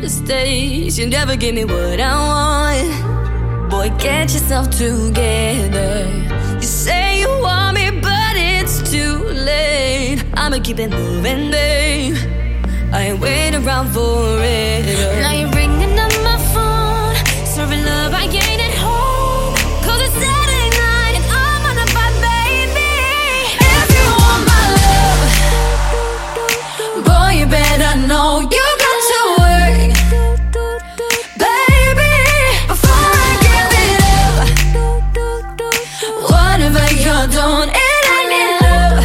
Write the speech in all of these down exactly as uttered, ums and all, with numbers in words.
mistakes. You never give me what I want. Boy, get yourself together. You say you want me, but it's too late. I'ma keep it moving, babe. I ain't waiting around forever. Now you're ringing up my phone, serving love I ain't at home. Cause it's Saturday night and I'm on a vibe, baby. If you want my love, boy, you better know you got to work, baby, before I give it up. Whatever you're doing, it ain't in love,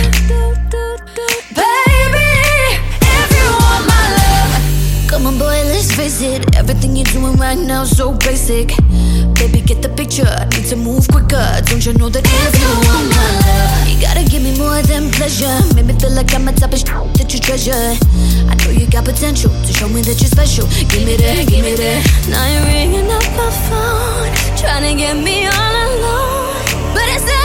baby. If you want my love, come on, boy, let's face it. Everything you're doing right now is so basic. Baby, get the picture, I need to move quicker. Don't you know that if you want my love, you gotta give me more than pleasure. Make me feel like I'm a type of shit that you treasure. I know you got potential to show me that you're special. Give me that, give me that. Now you're ringing up my phone, trying to get me all alone, but it's not